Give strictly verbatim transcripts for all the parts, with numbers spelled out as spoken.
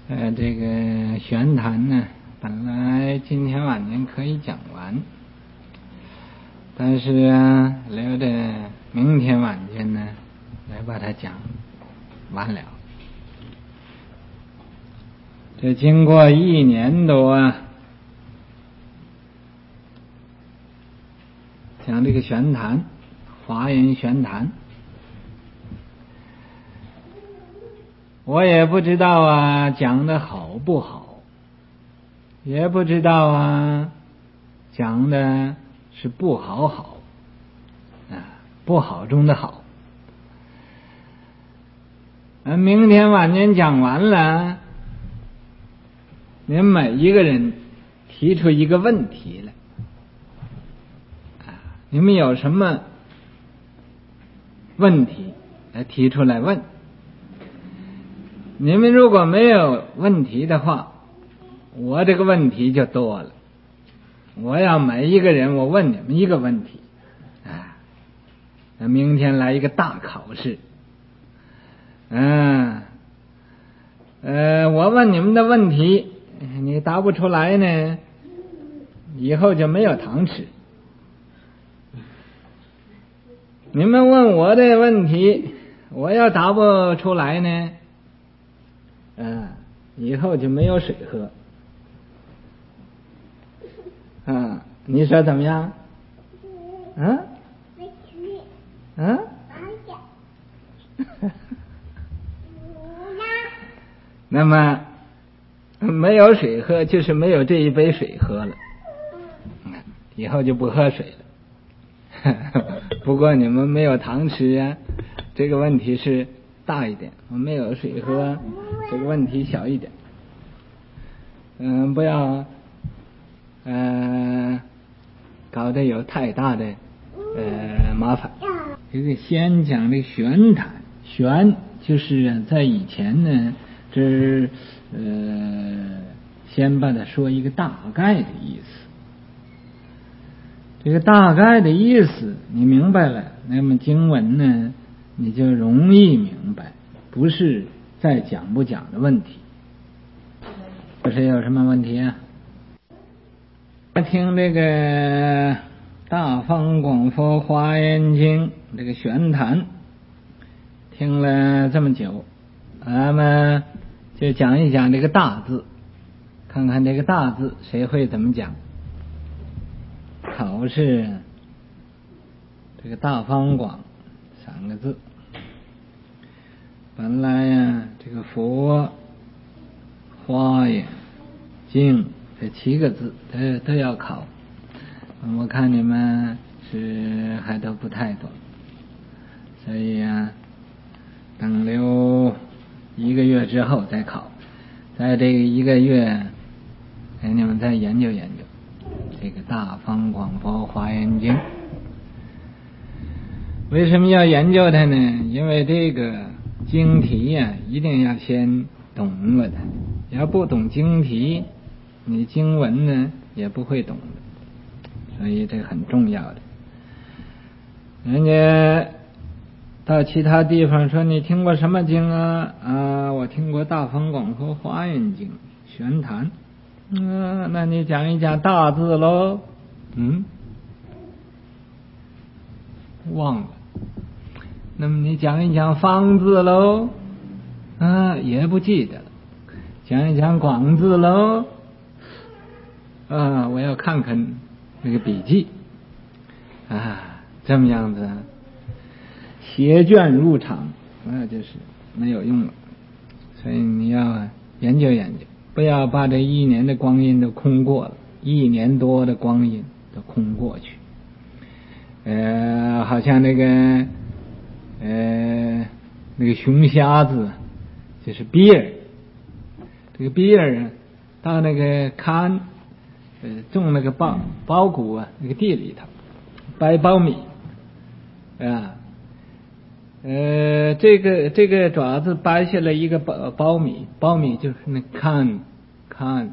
呃，这个玄谈呢，本来今天晚间可以讲完，但是啊，留着明天晚间呢，来把它讲完了。这经过一年多啊，讲这个玄谈，华严玄谈。我也不知道啊，讲的好不好，也不知道啊，讲的是不好好啊，不好中的好。啊，明天晚间讲完了，你们每一个人提出一个问题来，啊，你们有什么问题来提出来问。你们如果没有问题的话，我这个问题就多了。我要每一个人我问你们一个问题，啊，那明天来一个大考试，嗯、啊，呃，我问你们的问题，你答不出来呢，以后就没有糖吃。你们问我的问题，我要答不出来呢，啊，以后就没有水喝。啊，你说怎么样？嗯？嗯？那么没有水喝，就是没有这一杯水喝了，以后就不喝水了。不过你们没有糖吃啊，这个问题是大一点；我没有水喝，这个问题小一点。嗯，不要呃搞得有太大的呃麻烦。这个先讲这个玄谈，玄就是在以前呢，这呃先把它说一个大概的意思。这个大概的意思你明白了，那么经文呢你就容易明白，不是再讲不讲的问题。这是有什么问题啊？听这个大方广佛华严经这个玄谈听了这么久，咱们就讲一讲这个大字，看看这个大字谁会怎么讲。考试这个大方广三个字，本来呀这个佛华严经这七个字都都要考，我看你们是还都不太懂，所以啊等留一个月之后再考，在这一个月给你们再研究研究这个大方广佛华严经。为什么要研究它呢？因为这个经题呀、啊、一定要先懂了它，要不懂经题你经文呢也不会懂的，所以这很重要的。人家到其他地方说你听过什么经啊？啊，我听过大方广佛华严经玄谈。嗯，那你讲一讲大字喽。嗯，忘了。那么你讲一讲方字喽。啊，也不记得了。讲一讲广字喽。啊，我要看看那个笔记。啊，这么样子携卷入场，那就是没有用了。所以你要研究研究，不要把这一年的光阴都空过了，一年多的光阴都空过去。呃，好像那个呃那个熊瞎子就是比尔，这个比尔啊到那个看呃种那个苞苞谷啊那个地里头掰苞米啊，呃这个这个爪子掰下来一个苞苞米，苞米就是那看看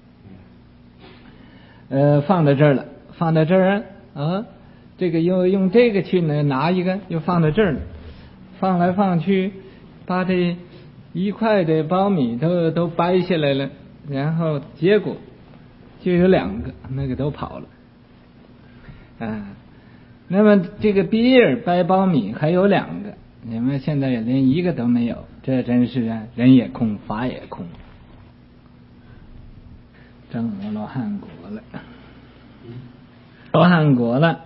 呃放在这儿了，放在这儿啊，这个又用这个去呢拿一个又放在这儿了，放来放去把这一块的苞米都都掰下来了，然后结果就有两个，那个都跑了啊。那么这个比尔掰苞米还有两个，你们现在也连一个都没有，这真是啊，人也空，法也空。正罗汉果了，罗汉果了，